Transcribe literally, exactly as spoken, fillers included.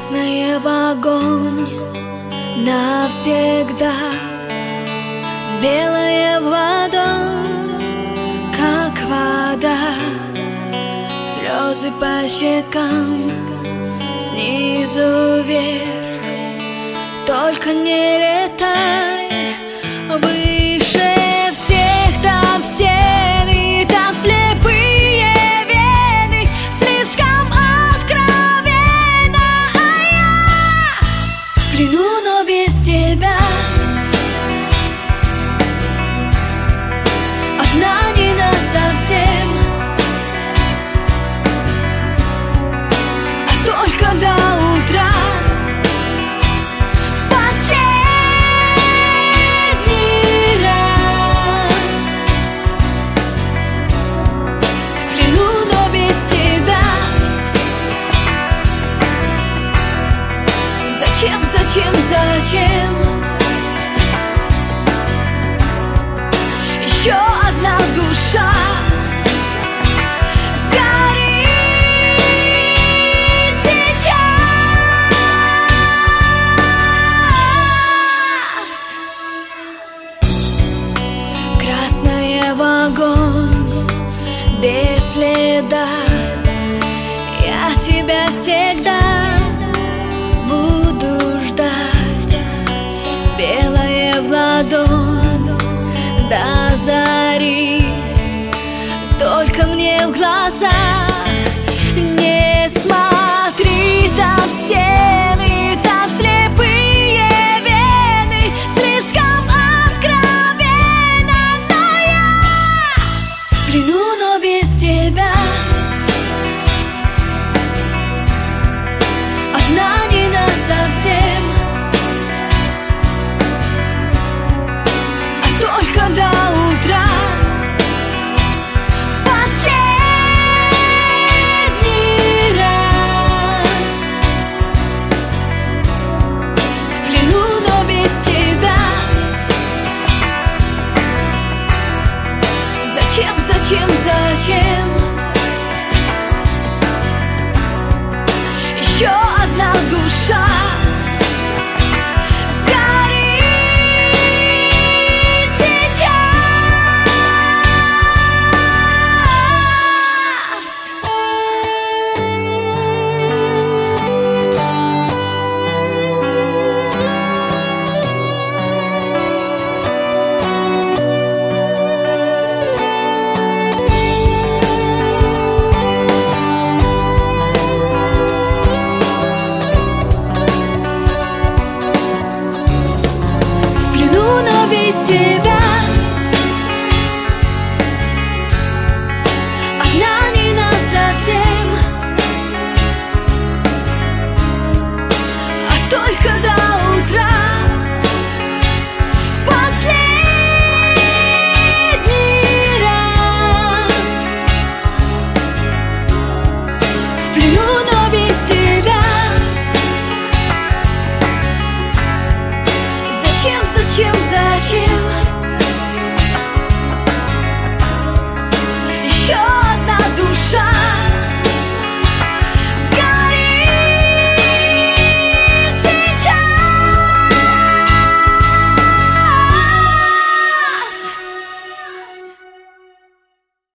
Красное в огонь навсегда, белое в ладонь, как вода. Слезы по щекам, снизу вверх, только не летай выше всех. Там стены, там слепые вены, слишком откровенно, а я в плену, но без тебя. Одна не насовсем, а только до утра. Зачем, зачем, зачем еще одна душа сгорит сейчас? Красное в огонь без следа, я тебя всегда буду ждать. Белое в ладонь до зари, только мне в глаза не смотри, там все